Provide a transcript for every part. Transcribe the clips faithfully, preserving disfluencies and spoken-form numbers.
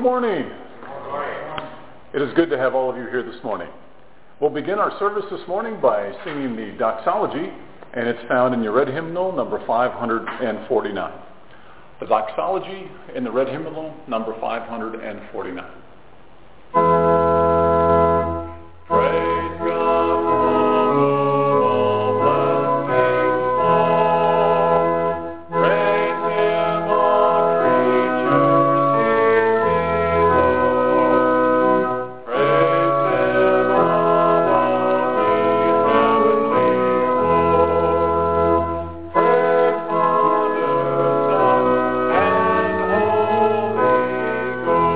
morning. It is good to have all of you here this morning. We'll begin our service this morning by singing the doxology, and it's found in your red hymnal, number five hundred forty-nine. The doxology in the red hymnal, number five hundred forty-nine. Praise God from whom all blessings flow. Praise Him, all creatures here below. Praise Him above, ye heavenly hosts. Praise Father, Son, and Holy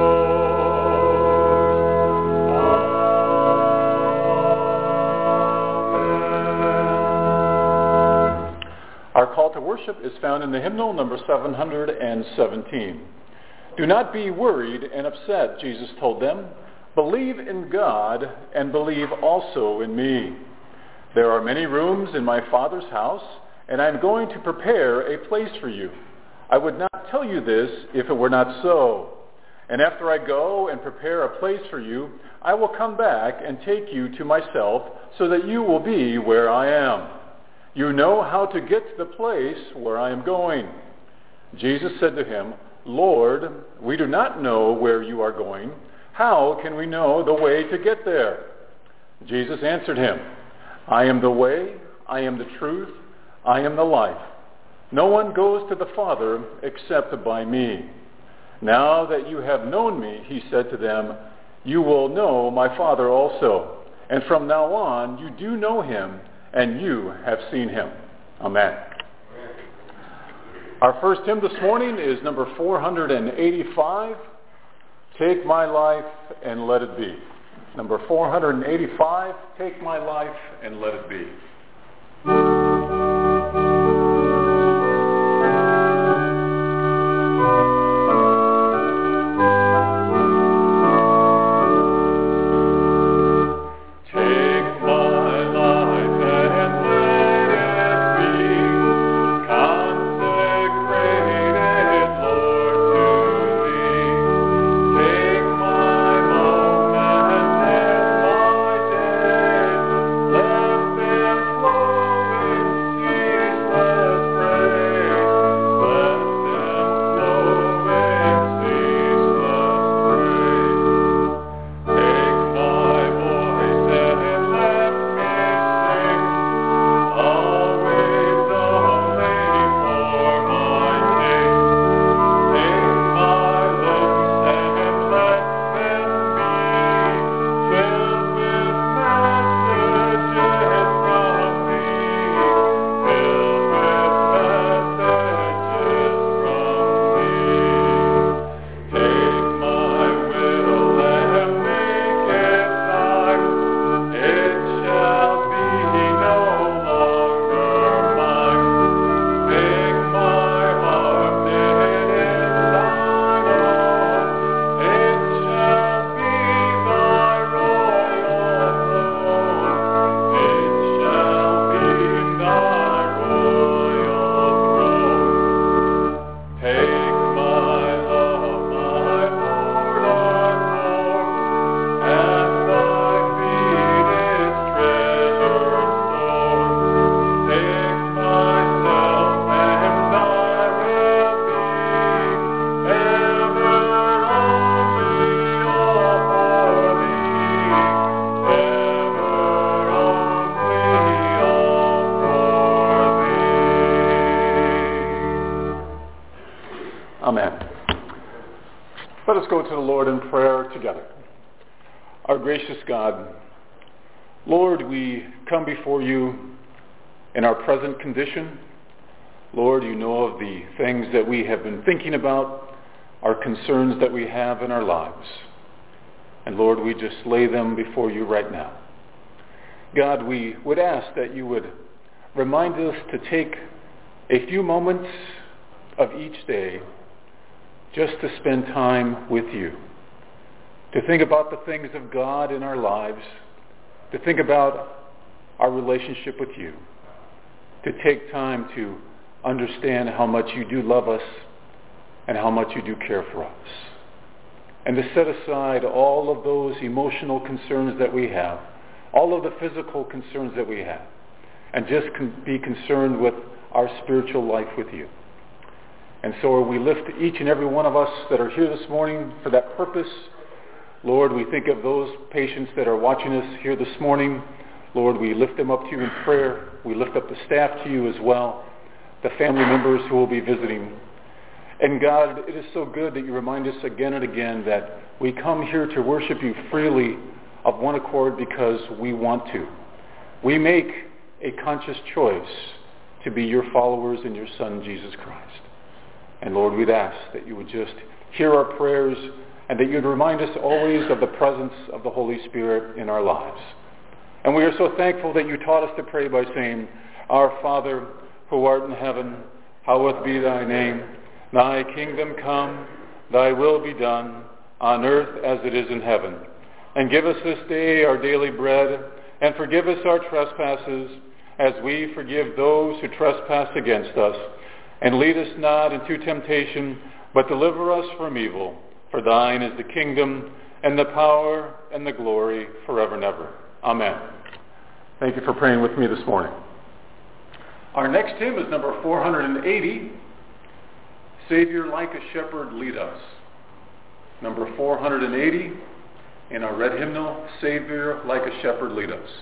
Ghost. Our call to worship is found in the hymnal number seven hundred seventeen. Do not be worried and upset, Jesus told them. Believe in God and believe also in me. There are many rooms in my Father's house, and I am going to prepare a place for you. I would not tell you this if it were not so. And after I go and prepare a place for you, I will come back and take you to myself so that you will be where I am. You know how to get to the place where I am going. Jesus said to him, Lord, we do not know where you are going. How can we know the way to get there? Jesus answered him, I am the way, I am the truth, I am the life. No one goes to the Father except by me. Now that you have known me, he said to them, you will know my Father also. And from now on, you do know him, and you have seen him. Amen. Our first hymn this morning is number four hundred eighty-five, Take My Life and Let It Be. Number four hundred eighty-five, Take My Life and Let It Be. Let us go to the Lord in prayer together. Our gracious God, Lord, we come before you in our present condition. Lord, you know of the things that we have been thinking about, our concerns that we have in our lives. And Lord, we just lay them before you right now. God, we would ask that you would remind us to take a few moments of each day just to spend time with you, to think about the things of God in our lives, to think about our relationship with you, to take time to understand how much you do love us and how much you do care for us. and to set aside all of those emotional concerns that we have, all of the physical concerns that we have, and just con- be concerned with our spiritual life with you. And so we lift each and every one of us that are here this morning for that purpose. Lord, we think of those patients that are watching us here this morning. Lord, we lift them up to you in prayer. We lift up the staff to you as well, the family members who will be visiting. And God, it is so good that you remind us again and again that we come here to worship you freely of one accord because we want to. We make a conscious choice to be your followers in your Son, Jesus Christ. And Lord, we'd ask that you would just hear our prayers and that you'd remind us always of the presence of the Holy Spirit in our lives. And we are so thankful that you taught us to pray by saying, Our Father, who art in heaven, hallowed be thy name. Thy kingdom come, thy will be done, on earth as it is in heaven. And give us this day our daily bread, and forgive us our trespasses, as we forgive those who trespass against us. And lead us not into temptation, but deliver us from evil. For thine is the kingdom, and the power, and the glory, forever and ever. Amen. Thank you for praying with me this morning. Our next hymn is number four hundred eighty, Savior Like a Shepherd Lead Us. Number four hundred eighty in our red hymnal, Savior Like a Shepherd Lead Us.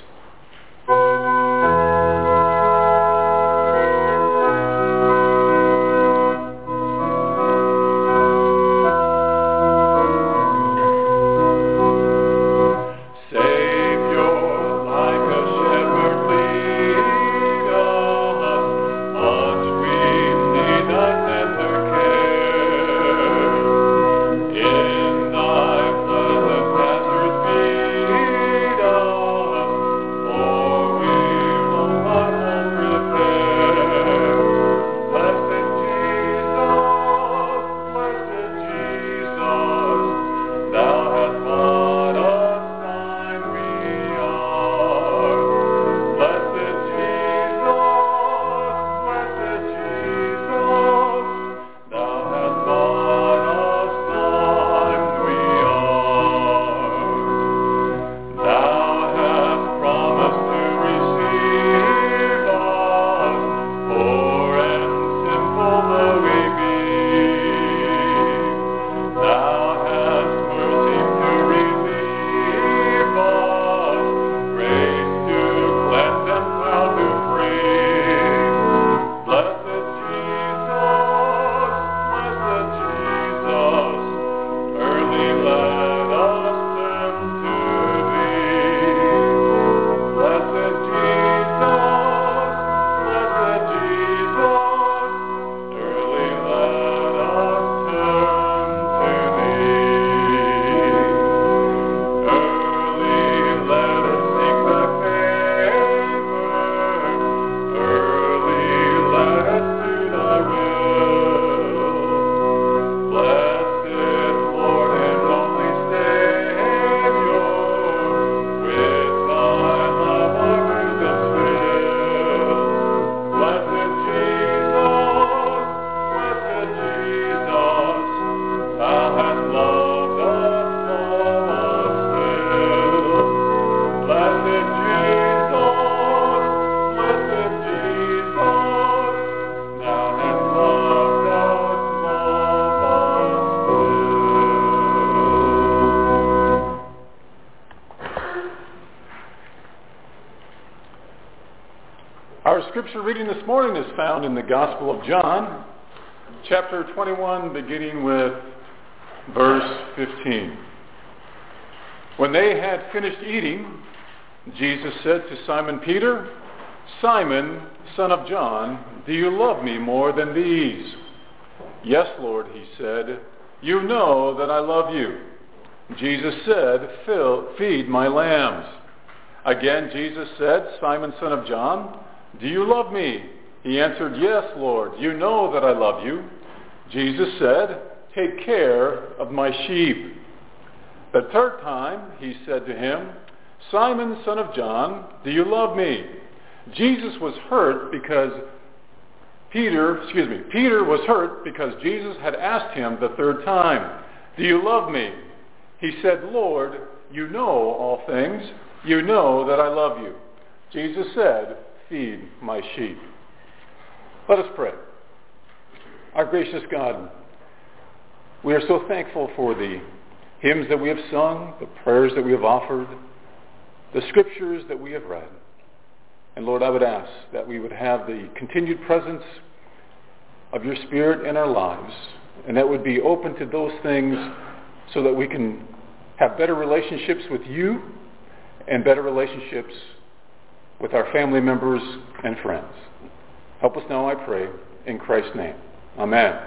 Our scripture reading this morning is found in the Gospel of John, chapter twenty-one, beginning with verse fifteen. When they had finished eating, Jesus said to Simon Peter, "Simon, son of John, do you love me more than these?" "Yes, Lord," he said, "you know that I love you." Jesus said, "Fill, feed my lambs." Again Jesus said, "Simon, son of John, do you love me?" He answered, "Yes, Lord, you know that I love you." Jesus said, "Take care of my sheep." The third time he said to him, "Simon, son of John, do you love me?" Jesus was hurt because Peter, excuse me, Peter was hurt because Jesus had asked him the third time, "Do you love me?" He said, Lord, you know all things. You know that I love you. Jesus said, feed my sheep. Let us pray. Our gracious God, we are so thankful for the hymns that we have sung, the prayers that we have offered, the scriptures that we have read. And Lord, I would ask that we would have the continued presence of your Spirit in our lives, and that would be open to those things so that we can have better relationships with you and better relationships with our family members and friends. Help us now, I pray, in Christ's name. Amen.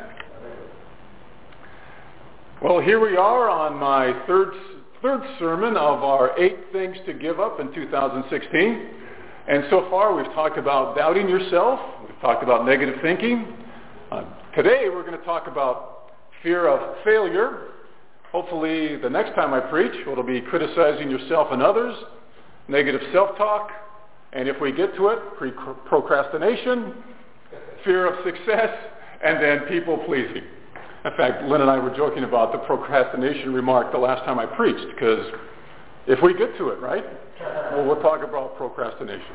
Well, here we are on my third third sermon of our eight things to give up in two thousand sixteen. And so far we've talked about doubting yourself. We've talked about negative thinking. Uh, today we're going to talk about fear of failure. Hopefully the next time I preach, it'll be criticizing yourself and others, negative self-talk, and if we get to it, pre- procrastination, fear of success, and then people-pleasing. In fact, Lynn and I were joking about the procrastination remark the last time I preached, because if we get to it, right, well, we'll talk about procrastination.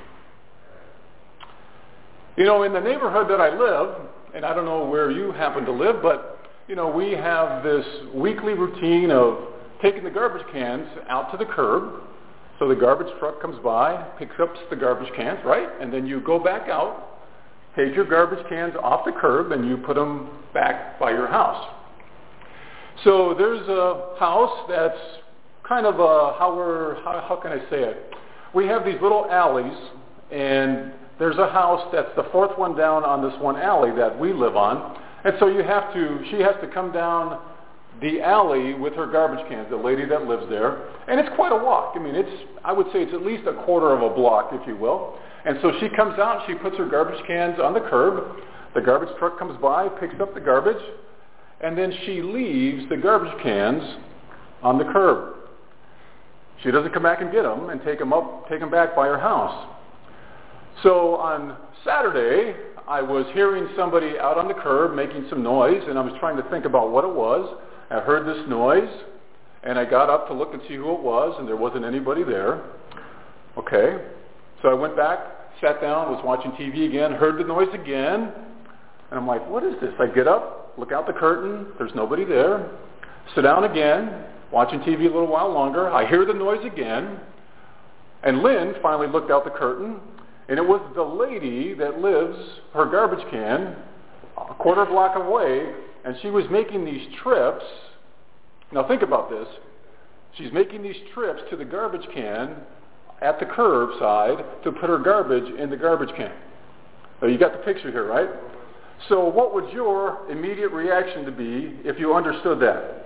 You know, in the neighborhood that I live, and I don't know where you happen to live, but, you know, we have this weekly routine of taking the garbage cans out to the curb. So the garbage truck comes by, picks up the garbage cans, right? And then you go back out, take your garbage cans off the curb, and you put them back by your house. So there's a house that's kind of a, how we're, how, how can I say it? We have these little alleys, and there's a house that's the fourth one down on this one alley that we live on. And so you have to, she has to come down the alley with her garbage cans, the lady that lives there. And it's quite a walk. I mean, it's, I would say it's at least a quarter of a block, if you will. And so she comes out, she puts her garbage cans on the curb. The garbage truck comes by, picks up the garbage, and then she leaves the garbage cans on the curb. She doesn't come back and get them and take them up, take them back by her house. So on Saturday, I was hearing somebody out on the curb making some noise, and I was trying to think about what it was. I heard this noise, and I got up to look and see who it was, and there wasn't anybody there. Okay. So I went back, sat down, was watching T V again, heard the noise again, and I'm like, what is this? I get up, look out the curtain, there's nobody there. Sit down again, watching T V a little while longer. I hear the noise again, and Lynn finally looked out the curtain, and it was the lady that lives, her garbage can, a quarter block away, and she was making these trips. Now think about this. She's making these trips to the garbage can at the curbside to put her garbage in the garbage can. Now you got the picture here, right? So what would your immediate reaction to be if you understood that?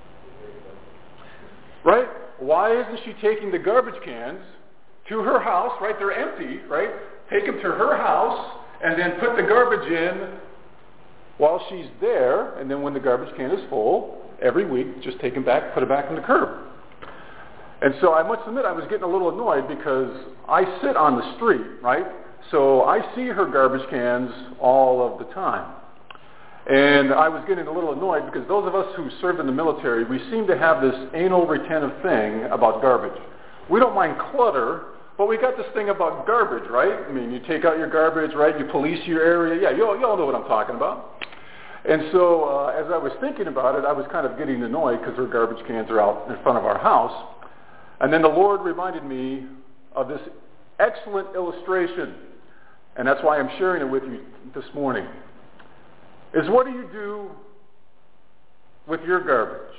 Right? Why isn't she taking the garbage cans to her house, right? They're empty, right? Take them to her house and then put the garbage in while she's there, and then when the garbage can is full, every week, just take them back, put it back on the curb. And so I must admit I was getting a little annoyed because I sit on the street, right? So I see her garbage cans all of the time. And I was getting a little annoyed because those of us who served in the military, we seem to have this anal retentive thing about garbage. We don't mind clutter, but we got this thing about garbage, right? I mean, you take out your garbage, right? You police your area. Yeah, you all, you all know what I'm talking about. And so uh, as I was thinking about it, I was kind of getting annoyed because her garbage cans are out in front of our house. And then the Lord reminded me of this excellent illustration, and that's why I'm sharing it with you this morning, is what do you do with your garbage?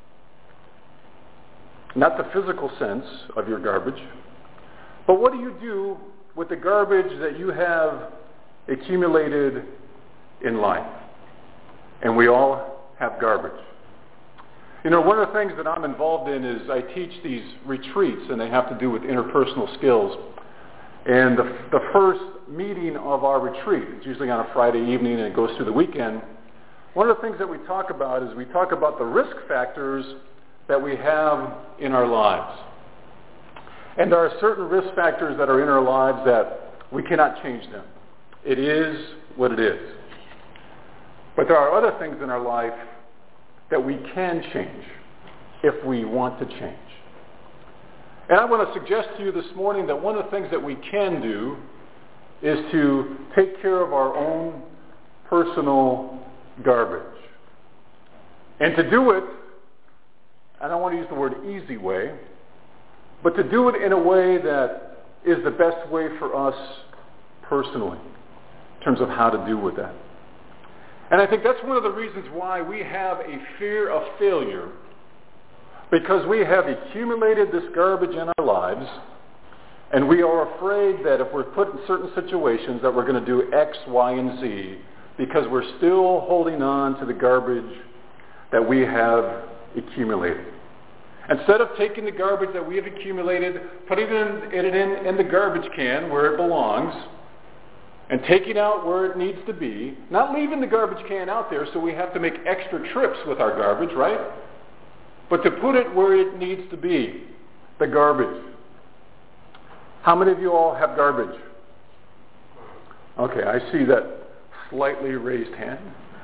Not the physical sense of your garbage, but what do you do with the garbage that you have accumulated in life? And we all have garbage. You know, one of the things that I'm involved in is I teach these retreats, and they have to do with interpersonal skills. And the, the first meeting of our retreat, it's usually on a Friday evening and it goes through the weekend. One of the things that we talk about is we talk about the risk factors that we have in our lives. And there are certain risk factors that are in our lives that we cannot change them. It is what it is. But there are other things in our life that we can change. if we want to change. And I want to suggest to you this morning that one of the things that we can do is to take care of our own personal garbage. And to do it, I don't want to use the word easy way, but to do it in a way that is the best way for us personally, in terms of how to deal with that. And I think that's one of the reasons why we have a fear of failure, because we have accumulated this garbage in our lives, and we are afraid that if we're put in certain situations that we're going to do X, Y, and Z, because we're still holding on to the garbage that we have accumulated. Instead of taking the garbage that we have accumulated, putting it in, it in, in the garbage can where it belongs, and taking out where it needs to be, not leaving the garbage can out there so we have to make extra trips with our garbage, right? But to put it where it needs to be, the garbage. How many of you all have garbage? Okay, I see that slightly raised hand.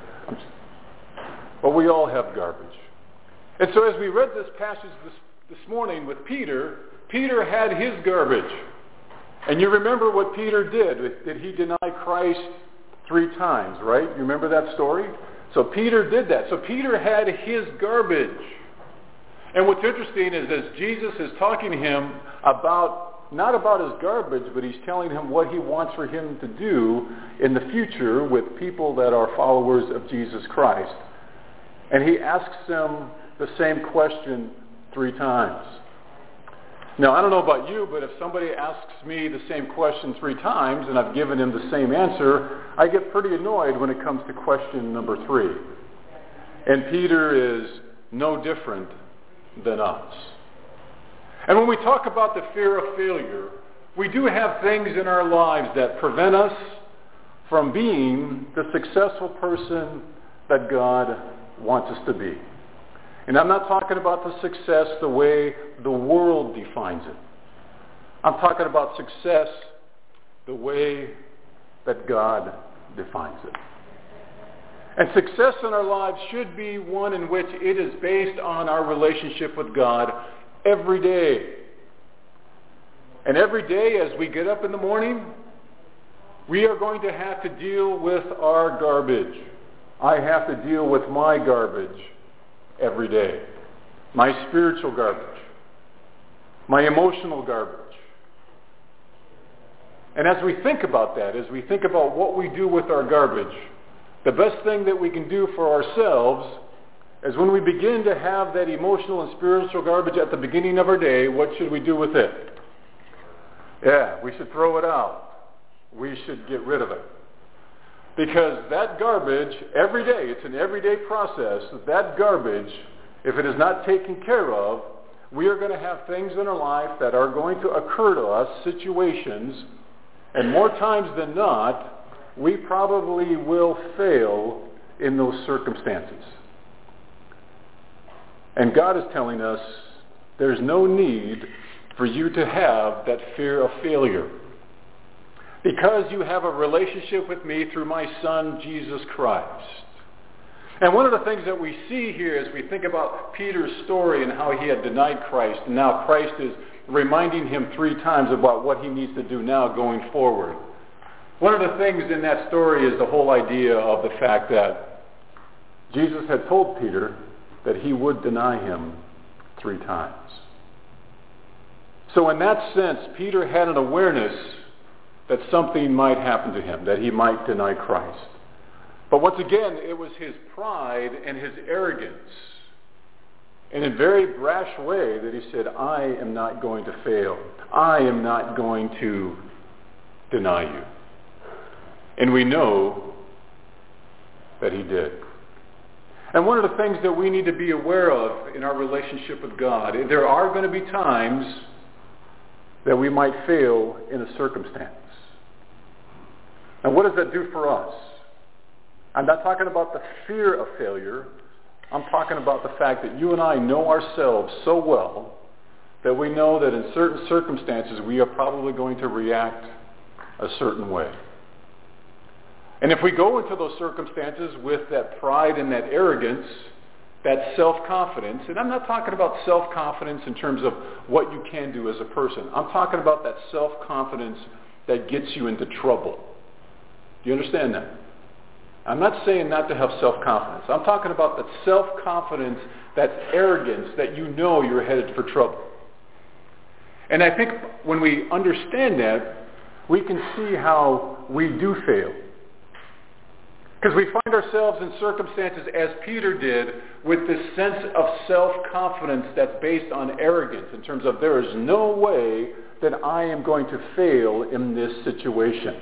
But we all have garbage. And so as we read this passage this, this morning with Peter, Peter had his garbage. And you remember what Peter did. Did he deny Christ three times, right? You remember that story? So Peter did that. So Peter had his garbage. And what's interesting is as Jesus is talking to him about, not about his garbage, but he's telling him what he wants for him to do in the future with people that are followers of Jesus Christ. And he asks them the same question three times. Now, I don't know about you, but if somebody asks me the same question three times and I've given him the same answer, I get pretty annoyed when it comes to question number three. And Peter is no different than us. And when we talk about the fear of failure, we do have things in our lives that prevent us from being the successful person that God wants us to be. And I'm not talking about the success the way the world defines it. I'm talking about success the way that God defines it. And success in our lives should be one in which it is based on our relationship with God every day. And every day as we get up in the morning, we are going to have to deal with our garbage. I have to deal with my garbage every day. My spiritual garbage. My emotional garbage. And as we think about that, as we think about what we do with our garbage, the best thing that we can do for ourselves is when we begin to have that emotional and spiritual garbage at the beginning of our day, what should we do with it? Yeah, we should throw it out. We should get rid of it. Because that garbage, every day, it's an everyday process, that garbage, if it is not taken care of, we are going to have things in our life that are going to occur to us, situations, and more times than not, we probably will fail in those circumstances. And God is telling us there's no need for you to have that fear of failure. Because you have a relationship with me through my Son, Jesus Christ. And one of the things that we see here as we think about Peter's story and how he had denied Christ, and now Christ is reminding him three times about what he needs to do now going forward. One of the things in that story is the whole idea of the fact that Jesus had told Peter that he would deny him three times. So in that sense, Peter had an awareness that something might happen to him, that he might deny Christ. But once again, it was his pride and his arrogance, in a very brash way, that he said, I am not going to fail. I am not going to deny you. And we know that he did. And one of the things that we need to be aware of in our relationship with God, there are going to be times that we might fail in a circumstance. And what does that do for us? I'm not talking about the fear of failure. I'm talking about the fact that you and I know ourselves so well that we know that in certain circumstances we are probably going to react a certain way. And if we go into those circumstances with that pride and that arrogance, that self-confidence, and I'm not talking about self-confidence in terms of what you can do as a person. I'm talking about that self-confidence that gets you into trouble. Do you understand that? I'm not saying not to have self-confidence. I'm talking about that self-confidence, that arrogance, that you know you're headed for trouble. And I think when we understand that, we can see how we do fail. Because we find ourselves in circumstances, as Peter did, with this sense of self-confidence that's based on arrogance, in terms of there is no way that I am going to fail in this situation.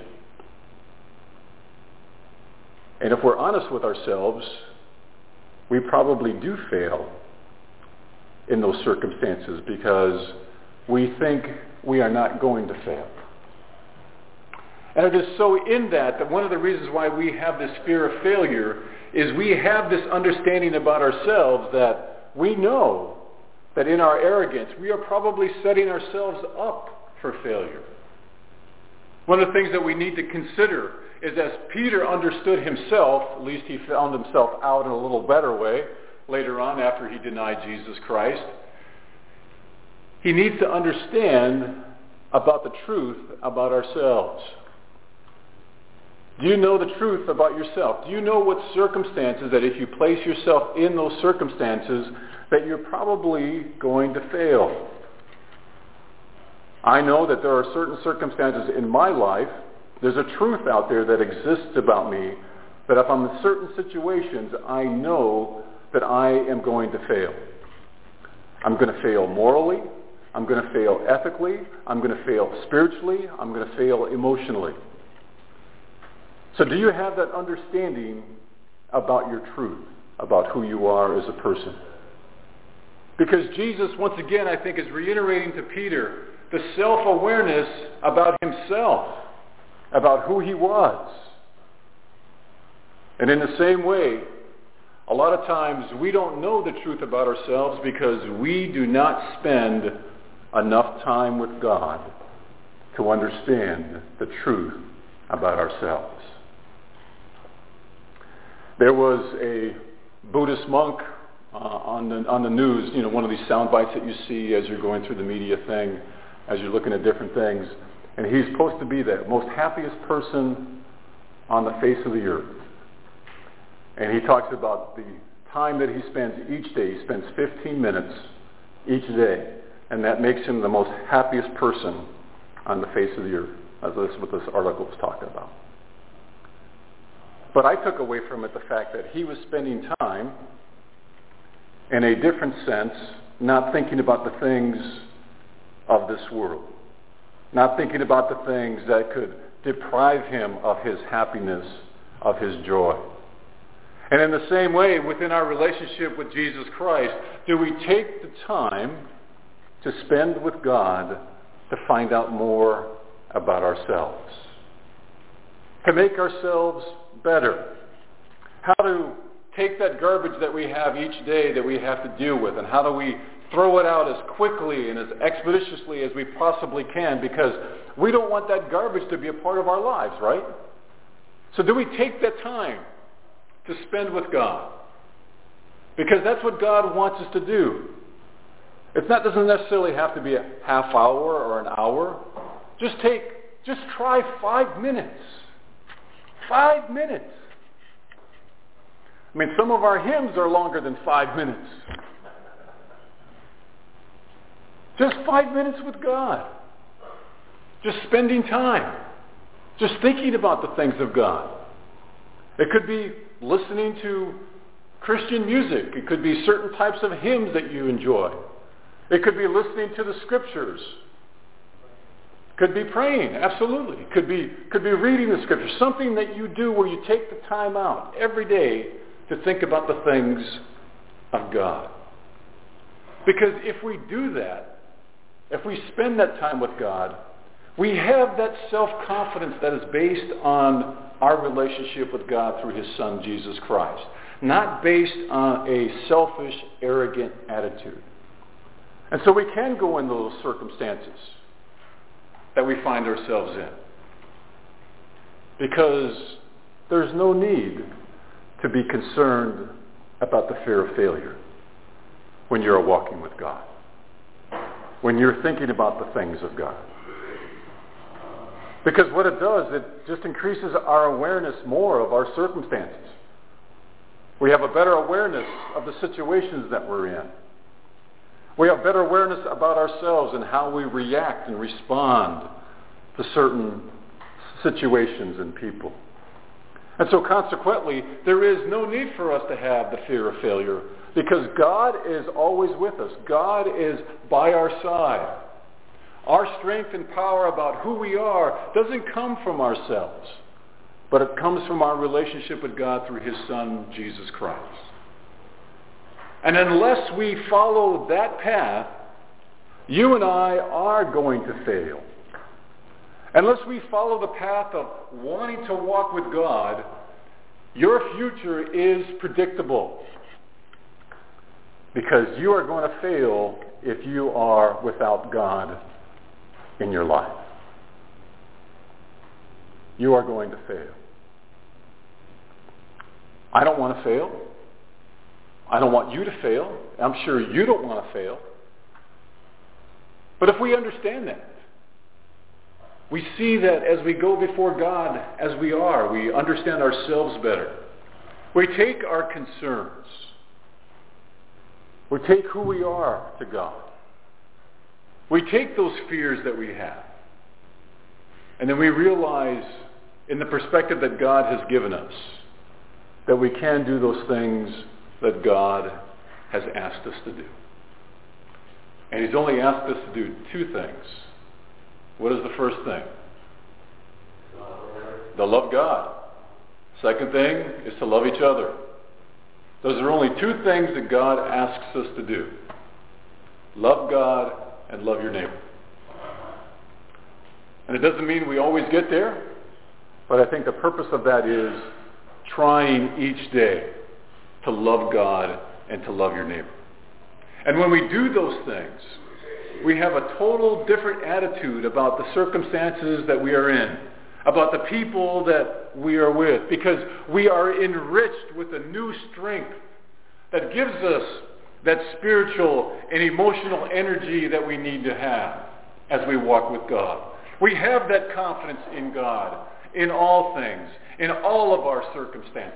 And if we're honest with ourselves, we probably do fail in those circumstances because we think we are not going to fail. And it is so in that that one of the reasons why we have this fear of failure is we have this understanding about ourselves that we know that in our arrogance we are probably setting ourselves up for failure. One of the things that we need to consider is, as Peter understood himself, at least he found himself out in a little better way later on after he denied Jesus Christ, he needs to understand about the truth about ourselves. Do you know the truth about yourself? Do you know what circumstances that if you place yourself in those circumstances that you're probably going to fail? I know that there are certain circumstances in my life, there's a truth out there that exists about me, that if I'm in certain situations, I know that I am going to fail. I'm going to fail morally. I'm going to fail ethically. I'm going to fail spiritually. I'm going to fail emotionally. So do you have that understanding about your truth, about who you are as a person? Because Jesus, once again, I think is reiterating to Peter the self-awareness about himself, about who he was. And in the same way, a lot of times we don't know the truth about ourselves because we do not spend enough time with God to understand the truth about ourselves. There was a Buddhist monk uh, on the on the news, you know, one of these sound bites that you see as you're going through the media thing, as you're looking at different things, and he's supposed to be the most happiest person on the face of the earth. And he talks about the time that he spends each day. He spends fifteen minutes each day, and that makes him the most happiest person on the face of the earth. That's what this article was talking about. But I took away from it the fact that he was spending time in a different sense, not thinking about the things of this world, not thinking about the things that could deprive him of his happiness, of his joy. And in the same way, within our relationship with Jesus Christ, do we take the time to spend with God to find out more about ourselves, to make ourselves better, how to take that garbage that we have each day that we have to deal with, and how do we throw it out as quickly and as expeditiously as we possibly can, because we don't want that garbage to be a part of our lives, right? So do we take that time to spend with God? Because that's what God wants us to do. It not, doesn't necessarily have to be a half hour or an hour. Just take, just try five minutes. Five minutes. I mean, some of our hymns are longer than five minutes. Just five minutes with God. Just spending time. Just thinking about the things of God. It could be listening to Christian music. It could be certain types of hymns that you enjoy. It could be listening to the scriptures. Could be praying, absolutely. Could be could be reading the scriptures. Something that you do where you take the time out every day to think about the things of God. Because if we do that, if we spend that time with God, we have that self-confidence that is based on our relationship with God through his Son, Jesus Christ. Not based on a selfish, arrogant attitude. And so we can go into those circumstances that we find ourselves in. Because there's no need to be concerned about the fear of failure when you're walking with God, when you're thinking about the things of God. Because what it does, it just increases our awareness more of our circumstances. We have a better awareness of the situations that we're in. We have better awareness about ourselves and how we react and respond to certain situations and people. And so consequently, there is no need for us to have the fear of failure because God is always with us. God is by our side. Our strength and power about who we are doesn't come from ourselves, but it comes from our relationship with God through his Son, Jesus Christ. And unless we follow that path, you and I are going to fail. Unless we follow the path of wanting to walk with God, your future is predictable. Because you are going to fail if you are without God in your life. You are going to fail. I don't want to fail. I don't want you to fail. I'm sure you don't want to fail. But if we understand that, we see that as we go before God as we are, we understand ourselves better. We take our concerns. We take who we are to God. We take those fears that we have. And then we realize in the perspective that God has given us that we can do those things that God has asked us to do. And he's only asked us to do two things. What is the first thing? To love God. Second thing is to love each other. Those are only two things that God asks us to do. Love God and love your neighbor. And it doesn't mean we always get there, but I think the purpose of that is trying each day to love God and to love your neighbor. And when we do those things, we have a total different attitude about the circumstances that we are in, about the people that we are with, because we are enriched with a new strength that gives us that spiritual and emotional energy that we need to have as we walk with God. We have that confidence in God in all things, in all of our circumstances.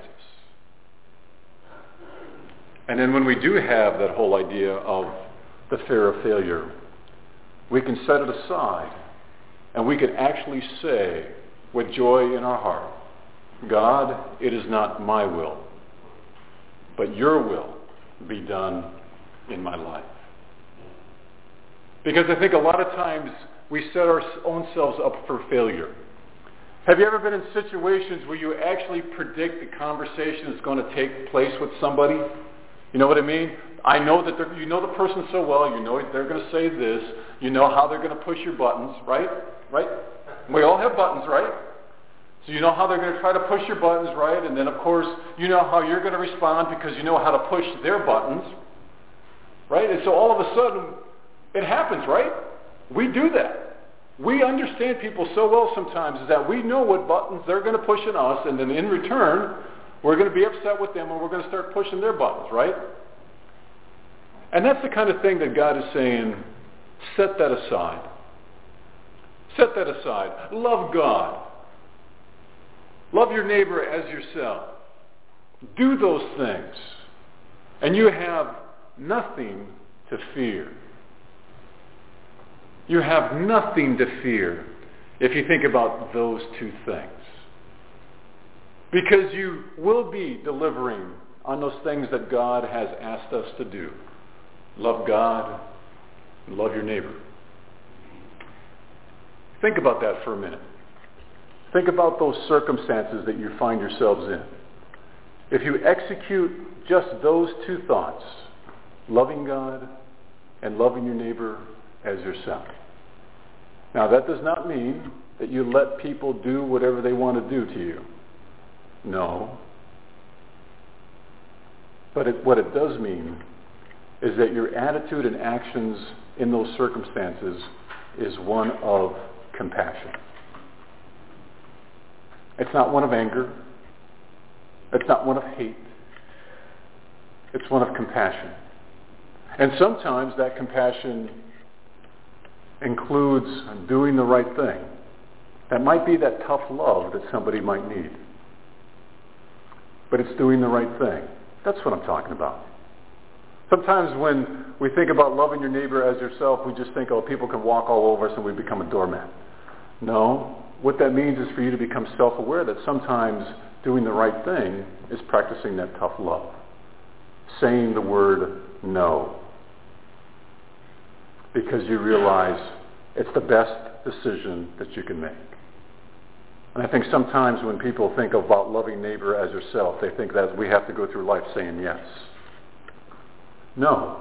And then when we do have that whole idea of the fear of failure, we can set it aside and we can actually say with joy in our heart, God, it is not my will, but your will be done in my life. Because I think a lot of times we set our own selves up for failure. Have you ever been in situations where you actually predict the conversation that's going to take place with somebody? You know what I mean? I know that you know the person so well. You know they're going to say this. You know how they're going to push your buttons, right? Right? We all have buttons, right? So you know how they're going to try to push your buttons, right? And then, of course, you know how you're going to respond because you know how to push their buttons, right? And so all of a sudden, it happens, right? We do that. We understand people so well sometimes that we know what buttons they're going to push in us, and then in return, we're going to be upset with them and we're going to start pushing their buttons, right? And that's the kind of thing that God is saying, set that aside. Set that aside. Love God. Love your neighbor as yourself. Do those things. And you have nothing to fear. You have nothing to fear if you think about those two things. Because you will be delivering on those things that God has asked us to do. Love God and love your neighbor. Think about that for a minute. Think about those circumstances that you find yourselves in. If you execute just those two thoughts, loving God and loving your neighbor as yourself. Now, that does not mean that you let people do whatever they want to do to you. No. But it, what it does mean is that your attitude and actions in those circumstances is one of compassion. It's not one of anger. It's not one of hate. It's one of compassion. And sometimes that compassion includes doing the right thing. That might be that tough love that somebody might need. But it's doing the right thing. That's what I'm talking about. Sometimes when we think about loving your neighbor as yourself, we just think, oh, people can walk all over us and we become a doormat. No. What that means is for you to become self-aware that sometimes doing the right thing is practicing that tough love. Saying the word no. Because you realize it's the best decision that you can make. And I think sometimes when people think about loving neighbor as yourself, they think that we have to go through life saying yes. No.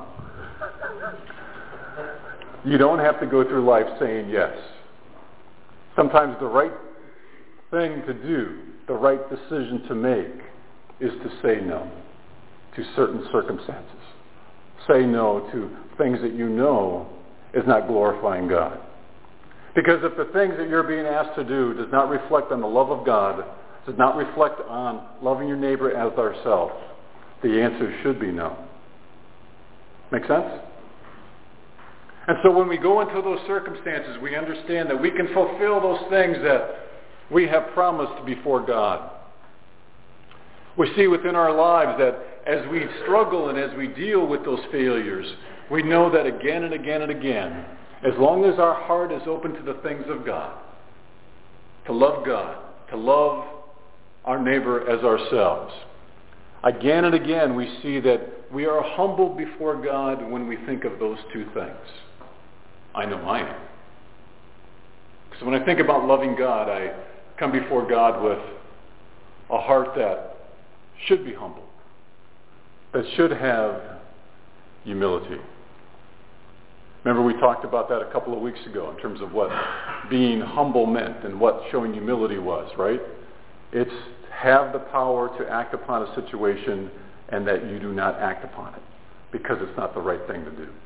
You don't have to go through life saying yes. Sometimes the right thing to do, the right decision to make, is to say no to certain circumstances. Say no to things that you know is not glorifying God. Because if the things that you're being asked to do does not reflect on the love of God, does not reflect on loving your neighbor as ourselves, the answer should be no. Make sense? And so when we go into those circumstances, we understand that we can fulfill those things that we have promised before God. We see within our lives that as we struggle and as we deal with those failures, we know that again and again and again, as long as our heart is open to the things of God, to love God, to love our neighbor as ourselves, again and again we see that we are humble before God when we think of those two things. I know I am. Because when I think about loving God, I come before God with a heart that should be humble, that should have humility. Remember we talked about that a couple of weeks ago in terms of what being humble meant and what showing humility was, right? It's have the power to act upon a situation and that you do not act upon it because it's not the right thing to do.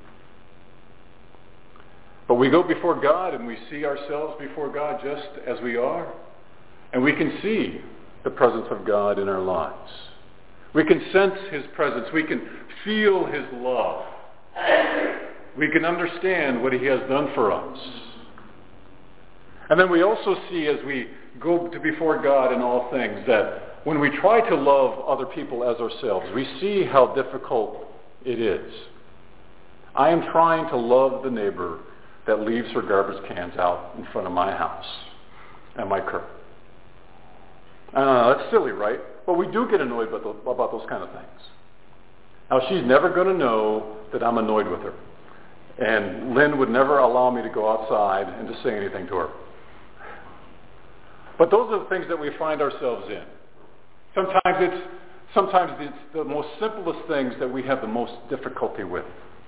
But we go before God and we see ourselves before God just as we are, and we can see the presence of God in our lives. We can sense His presence. We can feel His love. We can understand what He has done for us. And then we also see as we go to before God in all things that when we try to love other people as ourselves, we see how difficult it is. I am trying to love the neighbor that leaves her garbage cans out in front of my house and my curb. Uh, that's silly, right? But we do get annoyed about those, about those kind of things. Now, she's never going to know that I'm annoyed with her. And Lynn would never allow me to go outside and to say anything to her. But those are the things that we find ourselves in. Sometimes it's, sometimes it's the most simplest things that we have the most difficulty with.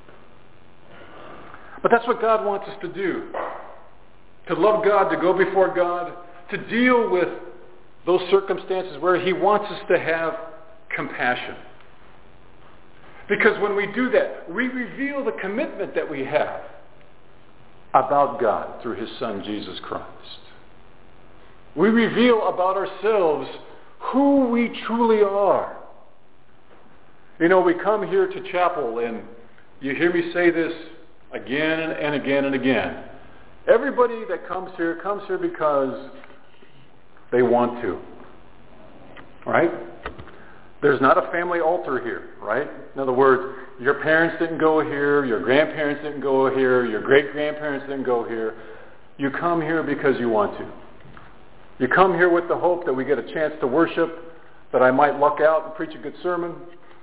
But that's what God wants us to do. To love God, to go before God, to deal with those circumstances where He wants us to have compassion. Because when we do that, we reveal the commitment that we have about God through His Son, Jesus Christ. We reveal about ourselves who we truly are. You know, we come here to chapel and you hear me say this again and again and again. Everybody that comes here comes here because they want to. Right? There's not a family altar here, right? In other words, your parents didn't go here, your grandparents didn't go here, your great-grandparents didn't go here. You come here because you want to. You come here with the hope that we get a chance to worship, that I might luck out and preach a good sermon.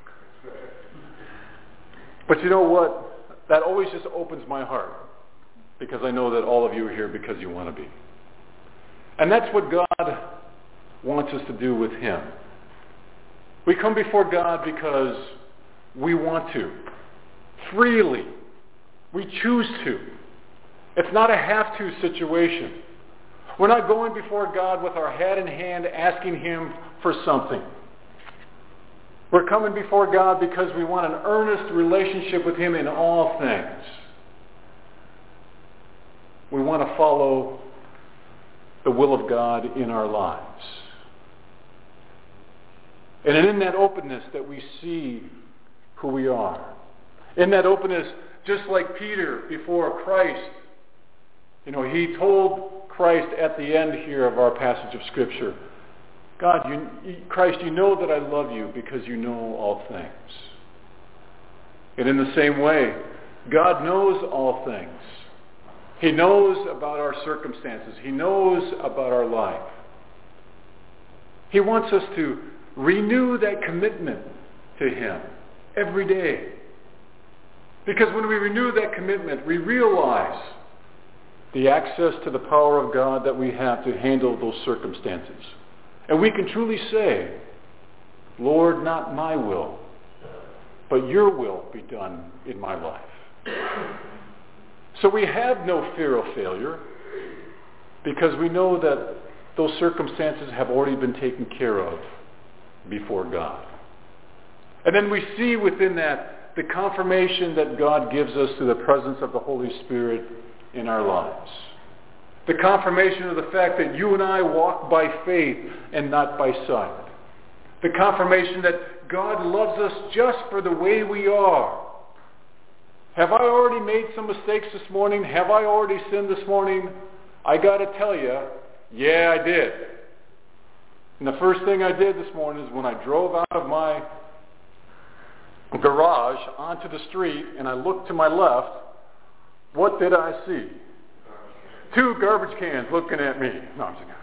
But you know what? That always just opens my heart because I know that all of you are here because you want to be. And that's what God wants us to do with Him. We come before God because we want to. Freely. We choose to. It's not a have-to situation. We're not going before God with our hat in hand asking Him for something. We're coming before God because we want an earnest relationship with Him in all things. We want to follow the will of God in our lives. And in that openness that we see who we are. In that openness, just like Peter before Christ, you know, he told Christ at the end here of our passage of Scripture, God, you, Christ, you know that I love you because you know all things. And in the same way, God knows all things. He knows about our circumstances. He knows about our life. He wants us to renew that commitment to Him every day. Because when we renew that commitment, we realize the access to the power of God that we have to handle those circumstances. And we can truly say, Lord, not my will, but your will be done in my life. So we have no fear of failure because we know that those circumstances have already been taken care of before God. And then we see within that the confirmation that God gives us through the presence of the Holy Spirit in our lives. The confirmation of the fact that you and I walk by faith and not by sight. The confirmation that God loves us just for the way we are. Have I already made some mistakes this morning? Have I already sinned this morning? I got to tell you, yeah, I did. And the first thing I did this morning is when I drove out of my garage onto the street and I looked to my left, what did I see? Two garbage cans looking at me. No, I'm just kidding.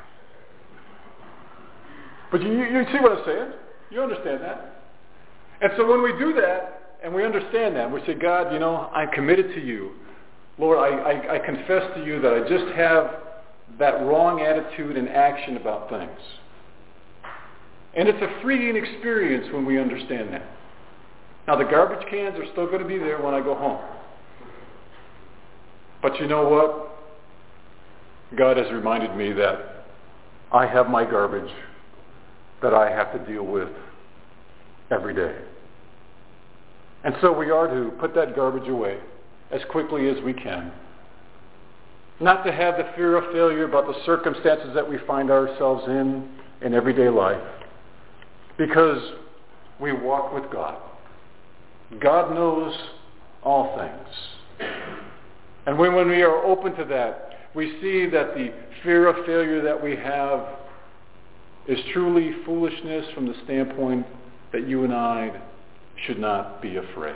But you, you see what I'm saying? You understand that? And so when we do that, and we understand that, we say, God, you know, I'm committed to you. Lord, I, I, I confess to you that I just have that wrong attitude and action about things. And it's a freeing experience when we understand that. Now, the garbage cans are still going to be there when I go home. But you know what? God has reminded me that I have my garbage that I have to deal with every day. And so we are to put that garbage away as quickly as we can. Not to have the fear of failure about the circumstances that we find ourselves in in everyday life. Because we walk with God. God knows all things. And when, when we are open to that, we see that the fear of failure that we have is truly foolishness from the standpoint that you and I should not be afraid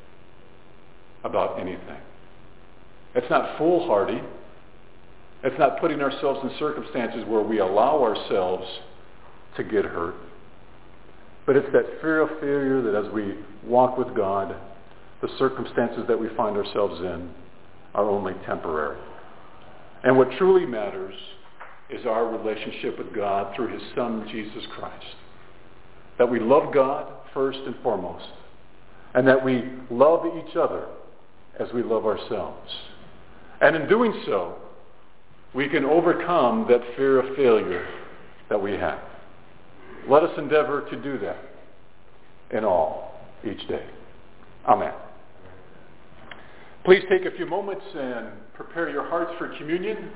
about anything. It's not foolhardy. It's not putting ourselves in circumstances where we allow ourselves to get hurt. But it's that fear of failure that as we walk with God, the circumstances that we find ourselves in are only temporary. And what truly matters is our relationship with God through His Son, Jesus Christ. That we love God first and foremost. And that we love each other as we love ourselves. And in doing so, we can overcome that fear of failure that we have. Let us endeavor to do that in all, each day. Amen. Please take a few moments and prepare your hearts for communion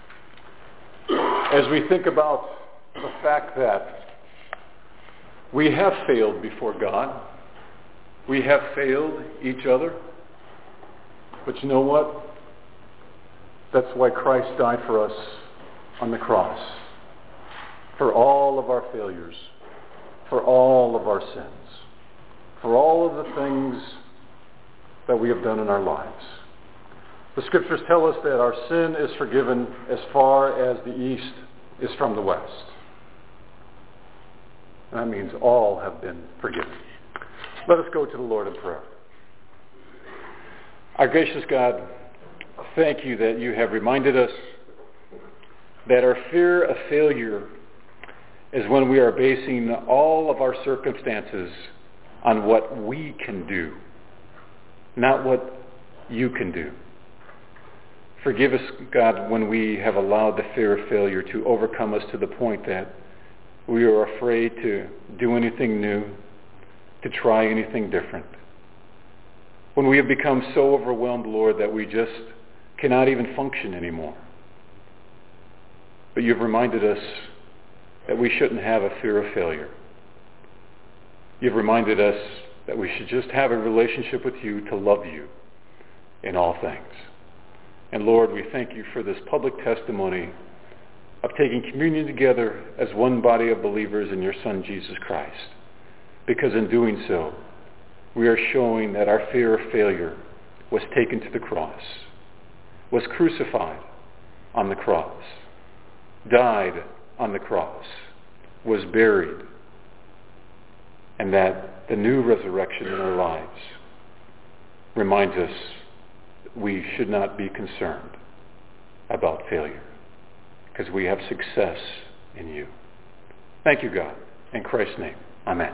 as we think about the fact that we have failed before God. We have failed each other. But you know what? That's why Christ died for us on the cross. For all of our failures. For all of our sins. For all of the things that we have done in our lives. The Scriptures tell us that our sin is forgiven as far as the east is from the west. And that means all have been forgiven. Let us go to the Lord in prayer. Our gracious God, thank you that you have reminded us that our fear of failure is when we are basing all of our circumstances on what we can do, not what you can do. Forgive us, God, when we have allowed the fear of failure to overcome us to the point that we are afraid to do anything new, to try anything different. When we have become so overwhelmed, Lord, that we just cannot even function anymore. But you've reminded us that we shouldn't have a fear of failure. You've reminded us that we should just have a relationship with you to love you in all things. And Lord, we thank you for this public testimony of taking communion together as one body of believers in your Son, Jesus Christ. Because in doing so, we are showing that our fear of failure was taken to the cross, was crucified on the cross, died on the cross, was buried, and that the new resurrection in our lives reminds us we should not be concerned about failure because we have success in you. Thank you, God. In Christ's name, amen.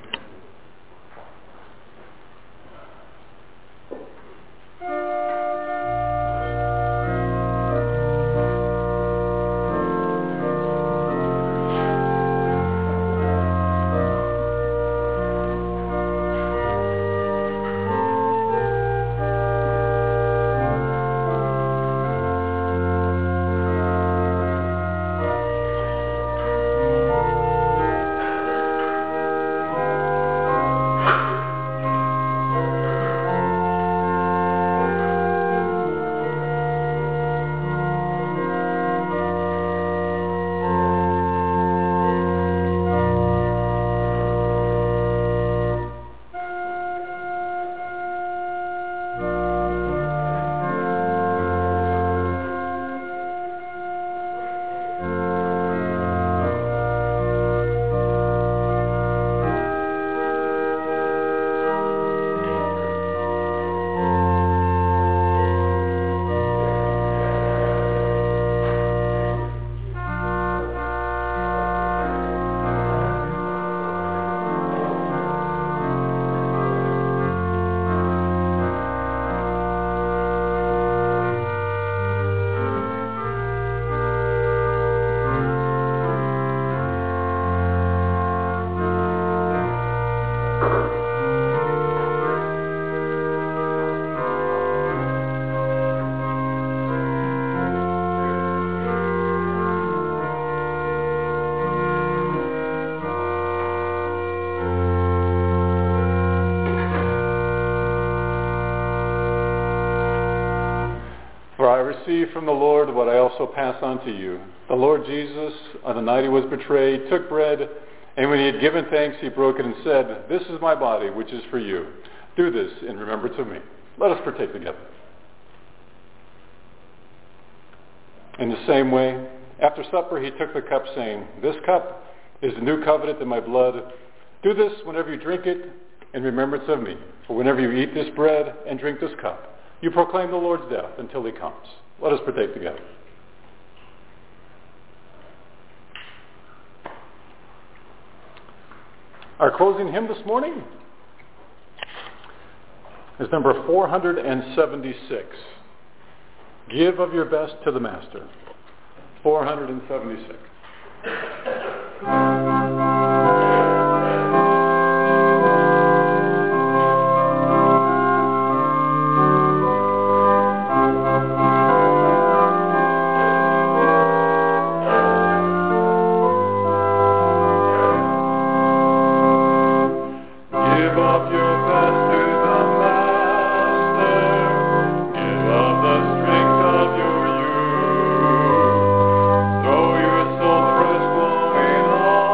For I received from the Lord what I also pass on to you. The Lord Jesus, on the night he was betrayed, took bread, and when he had given thanks, he broke it and said, "This is my body, which is for you. Do this in remembrance of me." Let us partake together. In the same way, after supper, he took the cup, saying, "This cup is the new covenant in my blood. Do this whenever you drink it in remembrance of me. For whenever you eat this bread and drink this cup, you proclaim the Lord's death until he comes." Let us partake together. Our closing hymn this morning is number four hundred seventy-six. Give of your best to the Master. four hundred seventy-six. Throw your soul fresh glowing on.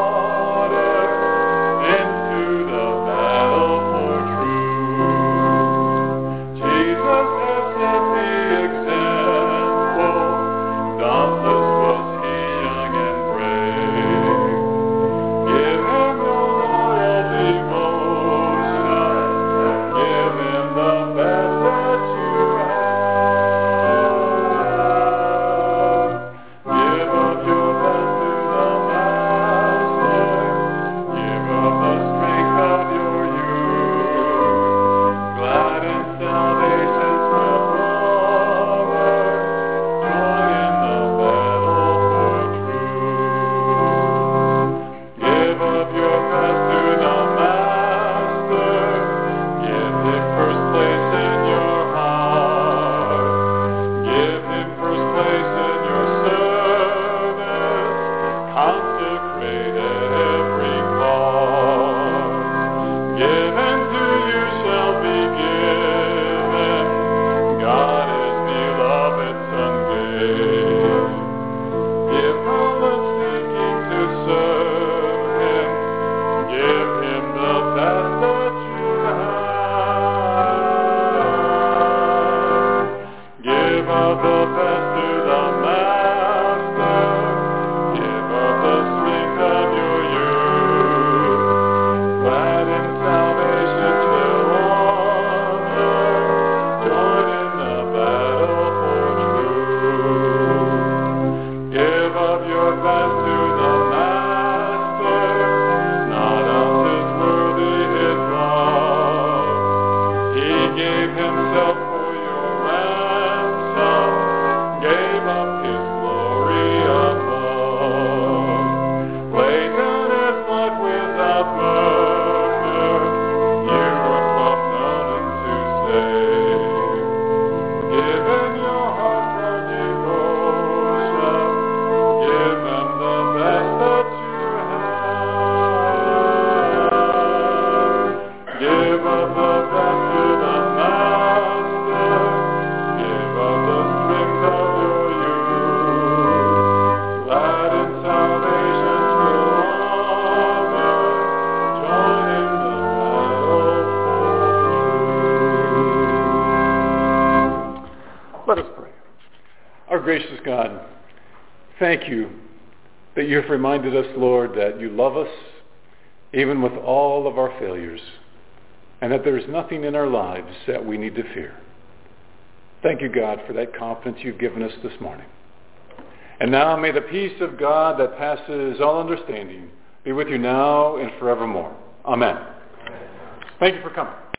Our gracious God, thank you that you have reminded us, Lord, that you love us even with all of our failures, and that there is nothing in our lives that we need to fear. Thank you, God, for that confidence you've given us this morning. And now may the peace of God that passes all understanding be with you now and forevermore. Amen. Thank you for coming.